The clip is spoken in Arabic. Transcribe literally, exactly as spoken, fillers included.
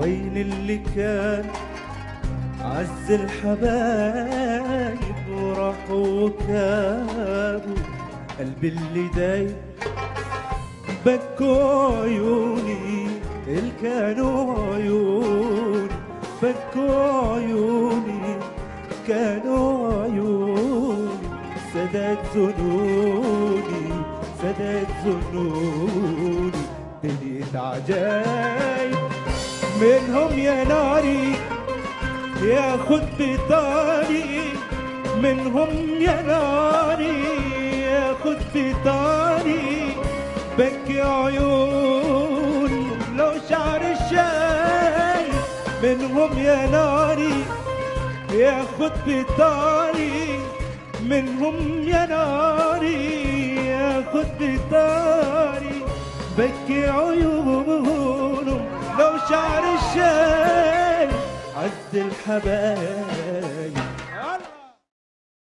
وين اللي كان عز الحبايب وراحوا وكابوا قلبي اللي دايب بكوا عيوني الكانوا عيوني بكوا عيوني كانوا عيوني سداد ظنوني سداد ظنوني دنيا عجايب منهم يا ناري ياخد بطاري منهم يا ناري ياخد بطاري بكي عيون لو شعر الشاي منهم يا ناري ياخد بطاري منهم يا ناري ياخد بطاري بكي عيونهم لو شعر الشاي عز الحبايب.